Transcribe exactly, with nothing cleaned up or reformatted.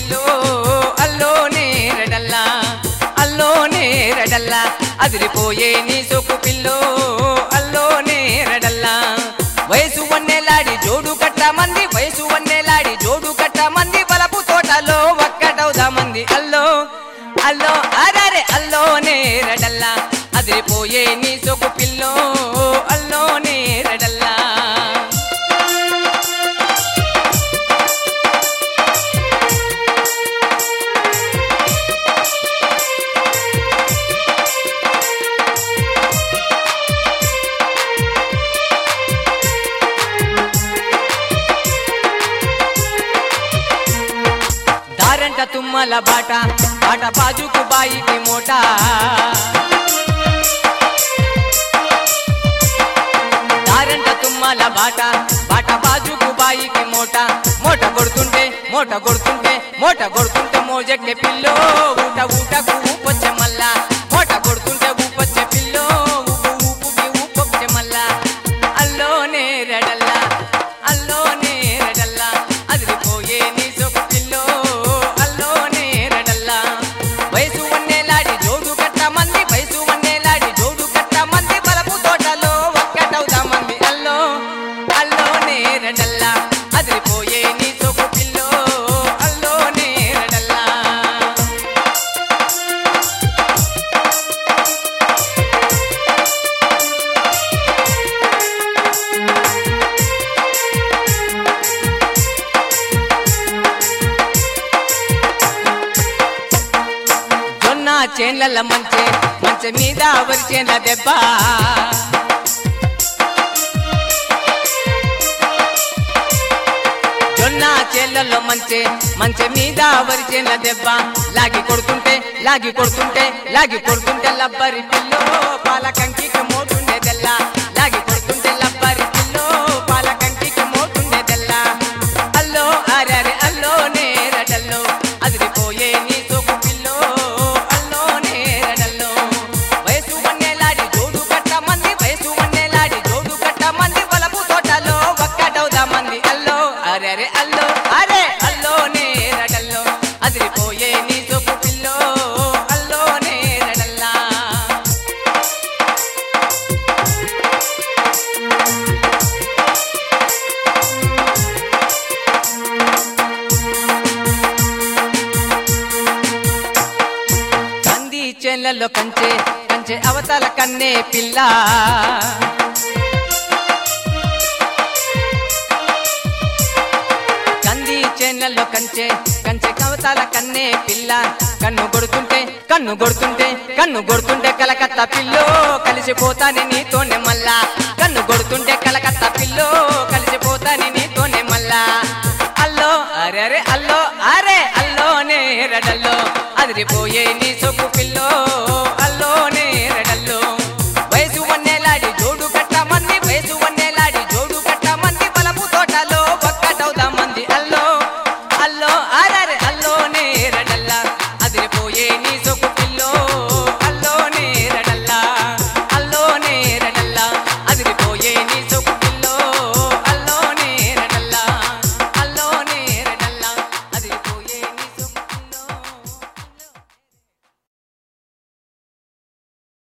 pillow అల్లో నేరడల్లా అల్లో నేరడల్లా అదిరిపోయే నీ సోకు పిల్లో అల్లో నేరడల్లా వయసు వన్నెలాడి జోడు కట్ట మంది వయసు వన్నెలాడి జోడు కట్ట మంది బలపు తోటలో ఒక్కటవుదా మంది అల్లో అల్లో అరే అల్లో నేరడల్లా అదిరిపోయే నీ సోకు పిల్లో అల్లో నేరడల్లా దారంట తుమ్మల బాట బాట బాజుకు బాయికి మోట దారంట తుమ్మల బాట బాట బాజుకు బాయికి మోట మోట కొడుతుంటే మోట కొడుతుంటే మోట కొడుతుంటే మోజెక్కే పిల్లో ఊట ఊటకు ఊపొచ్చే మల్లా మోట కొడుతుంటే ఊపొచ్చే పిల్లో ఊపు ఊపుకి ఊపొచ్చే మల్లా అల్లో నేరడల్లా అల్లో నేరడల్లా అదిరిపోయే నీ సొక్కు పిల్లో అల్లో నేరడల్లా వయసు వన్నెలాడి జోడు కట్ట మంది వయసు వన్నెలాడి జోడు కట్ట మంది బలపు తోటలో ఒక్కటవుదా మంది అల్లో అల్లో నేరడల్లా అదిరిపోయే నీ సొక్కు పిల్లో అల్లో నేరడల్లా జొన్న చేన్ల మంచే మంచె మీద వరిచేన దెబ్బ జొన్న చేన్లలో మంచే మంచె మీద వరిచేన దెబ్బ లాగి కొడుతుంటే లాగి కొడుతుంటే లాగి కొడుతుంటే లబ్బరి పిల్లో పాల కంకికి మోటుండేదెల్లా లాగి కొడుతుంటే లబ్బరి పిల్లో పాల కంకికి మోటుండేదెల్లా అల్లో అరే అల్లో నేరడల్లో అదిరిపోయే నీ సోకు పిల్లో అల్లో నేరడల్లో వయసు వన్నెలాడి జోడు కట్ట మంది వయసు వన్నెలాడి జోడు కట్ట మంది బలపు తోటలో ఒక్కటవుదా మంది అల్లో అరే అల్లో అరే అల్లో నేరడల్లో అదిరిపోయే నీ సోకు పిల్లో అల్లో నేరడల్లా కంది చేన్లలో కంచె కంచె అవతల కన్నే పిల్ల కంది చేన్లలో కంచె కంచె కవతాల కన్నే పిల్ల కన్ను కొడుతుంటే కన్ను కొడుతుంటే కన్ను కొడుతుంటే కలకత్తా పిల్లో కలిసిపోతాని నీతోనే మల్లా కన్ను కొడుతుంటే కలకత్తా పిల్లో కలిసిపోతాని నీతోనే మల్లా అల్లో అరే అల్లో అరే అల్లో నేరడల్లో అదిరిపోయే